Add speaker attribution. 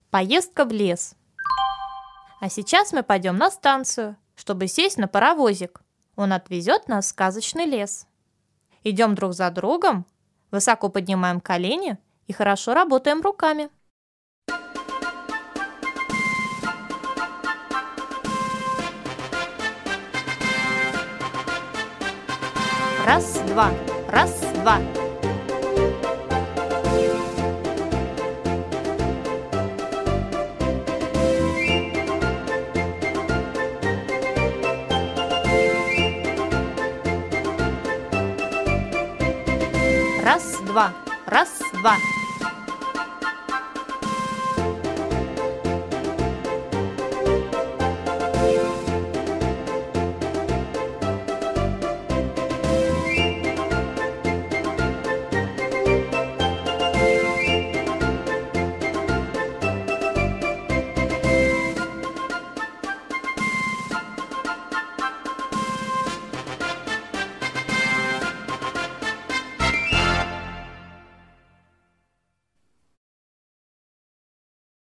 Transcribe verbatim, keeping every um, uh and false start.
Speaker 1: Поездка в лес. А сейчас мы пойдем на станцию, чтобы сесть на паровозик. Он отвезет нас в сказочный лес. Идем друг за другом, высоко поднимаем колени и хорошо работаем руками. Раз, два, раз, два. Раз, два, раз, два.